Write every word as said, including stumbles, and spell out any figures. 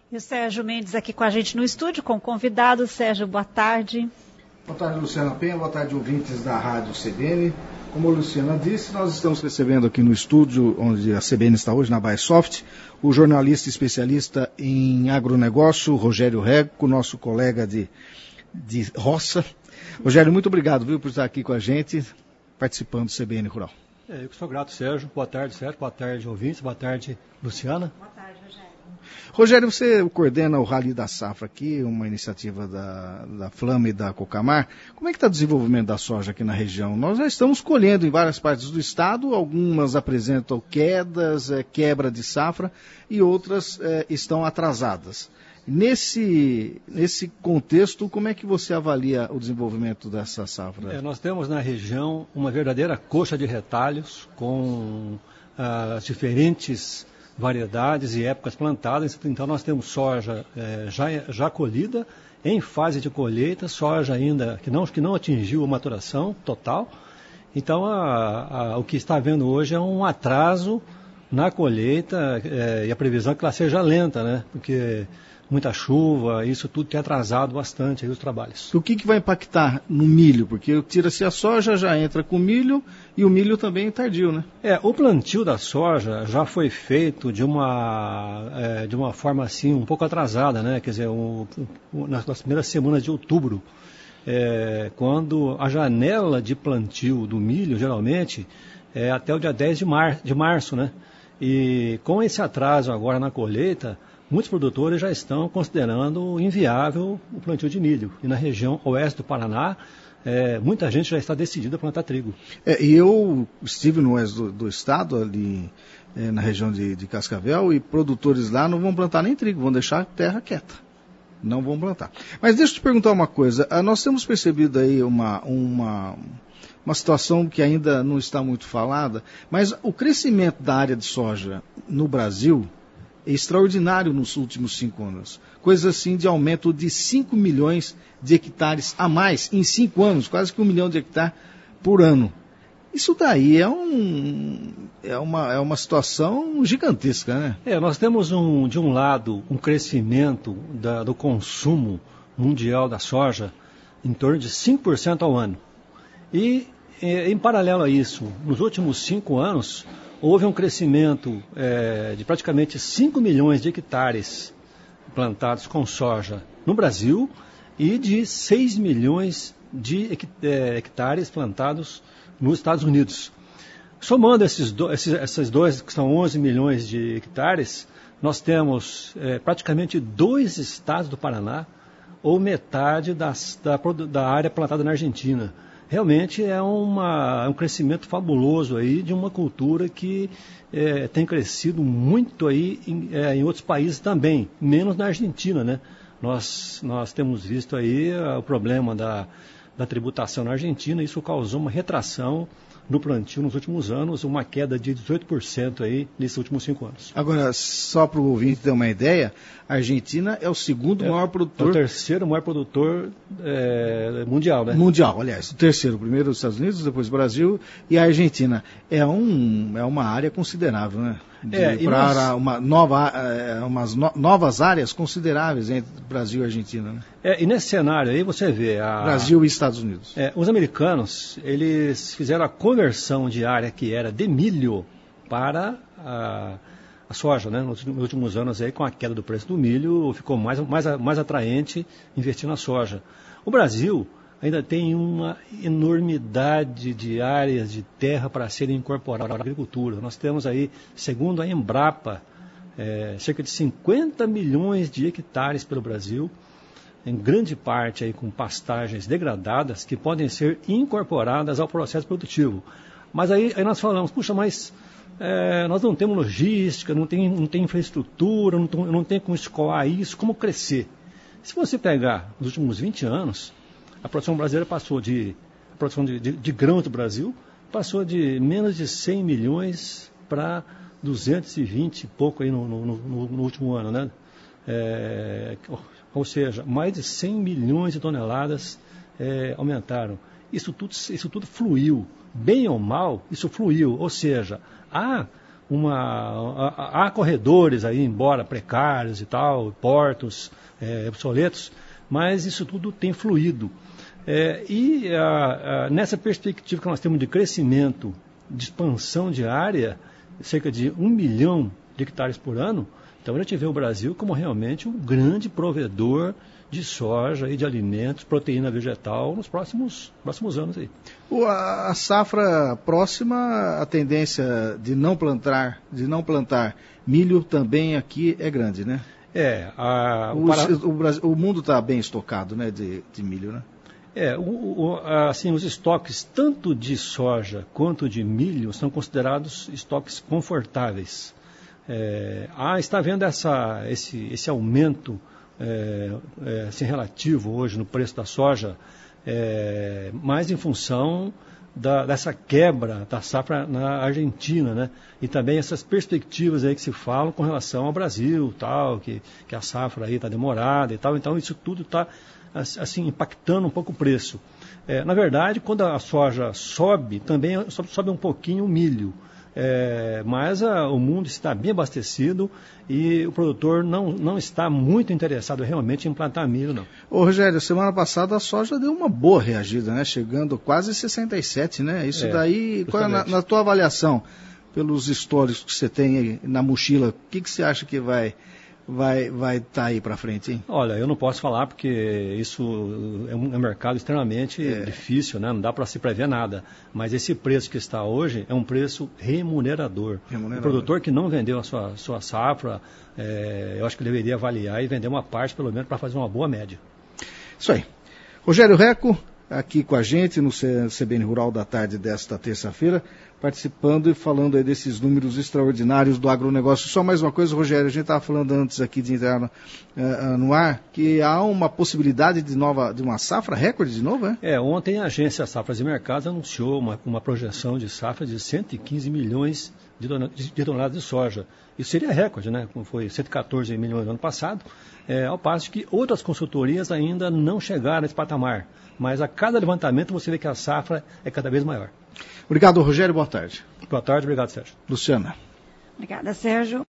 E o Sérgio Mendes aqui com a gente no estúdio, com o convidado. Sérgio, boa tarde. Boa tarde, Luciana Penha. Boa tarde, ouvintes da Rádio C B N. Como a Luciana disse, nós estamos recebendo aqui no estúdio, onde a C B N está hoje, na Biosoft, o jornalista especialista em agronegócio, Rogério Rego, nosso colega de, de roça. Rogério, muito obrigado, viu, por estar aqui com a gente, participando do C B N Rural. É, eu que sou grato, Sérgio. Boa tarde, Sérgio. Boa tarde, ouvintes. Boa tarde, Luciana. Boa tarde, Rogério. Rogério, você coordena o Rally da Safra aqui, uma iniciativa da, da Flama e da Cocamar. Como é que está o desenvolvimento da soja aqui na região? Nós já estamos colhendo em várias partes do estado, algumas apresentam quedas, é, quebra de safra e outras é, estão atrasadas. Nesse, nesse contexto, como é que você avalia o desenvolvimento dessa safra? É, nós temos na região uma verdadeira coxa de retalhos com as diferentes variedades e épocas plantadas. Então nós temos soja é, já, já colhida, em fase de colheita, soja ainda que não, que não atingiu a maturação total. Então a, a, o que está havendo hoje é um atraso na colheita é, e a previsão é que ela seja lenta, né? Porque muita chuva, isso tudo tem atrasado bastante aí os trabalhos. O que, que vai impactar no milho? Porque tira-se a soja, já entra com o milho, e o milho também é tardio, né? É, o plantio da soja já foi feito de uma, é, de uma forma assim, um pouco atrasada, né? Quer dizer, o, o, nas, nas primeiras semanas de outubro, é, quando a janela de plantio do milho, geralmente, é até o dia dez de, mar, de março, né? E com esse atraso agora na colheita, muitos produtores já estão considerando inviável o plantio de milho. E na região oeste do Paraná, é, muita gente já está decidida a plantar trigo. É, e eu estive no oeste do, do estado, ali é, na região de, de Cascavel, e produtores lá não vão plantar nem trigo, vão deixar a terra quieta. Não vão plantar. Mas deixa eu te perguntar uma coisa. Nós temos percebido aí uma, uma, uma situação que ainda não está muito falada, mas o crescimento da área de soja no Brasil é extraordinário nos últimos cinco anos. Coisa assim de aumento de cinco milhões de hectares a mais em cinco anos, quase que um milhão de hectares por ano. Isso daí é, um, é, uma, é uma situação gigantesca, né? É, nós temos, um, de um lado, um crescimento da, do consumo mundial da soja em torno de cinco por cento ao ano. E, em paralelo a isso, nos últimos cinco anos, houve um crescimento é, de praticamente cinco milhões de hectares plantados com soja no Brasil e de seis milhões de hectares plantados nos Estados Unidos. Somando esses, do, esses, esses dois, que são onze milhões de hectares, nós temos é, praticamente dois estados do Paraná, ou metade das, da, da área plantada na Argentina. Realmente é uma, um crescimento fabuloso aí de uma cultura que é, tem crescido muito aí em, é, em outros países também, menos na Argentina, né? Nós, nós temos visto aí uh, o problema da, da tributação na Argentina, isso causou uma retração no plantio nos últimos anos, uma queda de dezoito por cento aí nesses últimos cinco anos. Agora, só para o ouvinte ter uma ideia, a Argentina é o segundo é, maior produtor... É o terceiro maior produtor é, mundial, né? Mundial, aliás, o terceiro. Primeiro os Estados Unidos, depois o Brasil e a Argentina. É, um, é uma área considerável, né? É, para nós... uma nova, é, umas no, novas áreas consideráveis entre Brasil e Argentina, né? É, e nesse cenário aí você vê... A... Brasil e Estados Unidos. É, os americanos, eles fizeram a conversão de área que era de milho para a, a soja, né? Nos últimos anos aí, com a queda do preço do milho, ficou mais, mais, mais atraente investir na soja. O Brasil ainda tem uma enormidade de áreas de terra para serem incorporadas à agricultura. Nós temos aí, segundo a Embrapa, é, cerca de cinquenta milhões de hectares pelo Brasil, em grande parte aí com pastagens degradadas que podem ser incorporadas ao processo produtivo. Mas aí, aí nós falamos, puxa, mas é, nós não temos logística, não tem, não tem infraestrutura, não, não tem como escoar isso, como crescer. Se você pegar os últimos vinte anos, a produção brasileira passou de, a produção de, de, de grãos do Brasil, passou de menos de cem milhões para duzentos e vinte e pouco aí no, no, no, no último ano, né? É, ou seja, mais de cem milhões de toneladas é, aumentaram. Isso tudo, isso tudo fluiu, bem ou mal, isso fluiu. Ou seja, há uma, há, há corredores aí, embora precários e tal, portos é, obsoletos, mas isso tudo tem fluído. É, e a, a, nessa perspectiva que nós temos de crescimento, de expansão de área, cerca de um milhão de hectares por ano, então a gente vê o Brasil como realmente um grande provedor de soja e de alimentos, proteína vegetal nos próximos, próximos anos aí. O, a, a safra próxima, a tendência de não plantar, de não plantar milho também aqui é grande, né? É. A, o, o, para... o, Brasil, o mundo está bem estocado, né, de, de milho, né? É, o, o, assim, os estoques tanto de soja quanto de milho são considerados estoques confortáveis. É, ah, está vendo essa, esse, esse aumento É, é, assim, relativo hoje no preço da soja, é, mais em função da, dessa quebra da safra na Argentina, né? E também essas perspectivas aí que se falam com relação ao Brasil, tal, que, que a safra aí está demorada e tal, então isso tudo está assim, impactando um pouco o preço. É, na verdade, quando a soja sobe, também sobe, sobe um pouquinho o milho. É, mas a, o mundo está bem abastecido e o produtor não, não está muito interessado realmente em plantar milho, não. Ô Rogério, semana passada a soja deu uma boa reagida, né? Chegando quase sessenta e sete, né? Isso é, daí, qual é, na, na tua avaliação, pelos históricos que você tem aí na mochila, o que, que você acha que vai vai vai estar tá aí para frente, hein? Olha, eu não posso falar porque isso é um, é um mercado extremamente é. difícil, né? Não dá para se prever nada. Mas esse preço que está hoje é um preço remunerador. remunerador. O produtor que não vendeu a sua, sua safra, é, eu acho que deveria avaliar e vender uma parte, pelo menos, para fazer uma boa média. Isso aí. Rogério Recco, aqui com a gente no C B N Rural da tarde desta terça-feira, participando e falando aí desses números extraordinários do agronegócio. Só mais uma coisa, Rogério, a gente estava falando antes aqui de entrar no, uh, no ar, que há uma possibilidade de, nova, de uma safra recorde de novo, é? É, ontem a agência Safras e Mercados anunciou uma, uma projeção de safra de cento e quinze milhões de, de, de toneladas de soja. Isso seria recorde, né? Como foi cento e quatorze milhões no ano passado, é, ao passo que outras consultorias ainda não chegaram a esse patamar. Mas a cada levantamento você vê que a safra é cada vez maior. Obrigado, Rogério. Boa tarde. Boa tarde, obrigado, Sérgio. Luciana. Obrigada, Sérgio.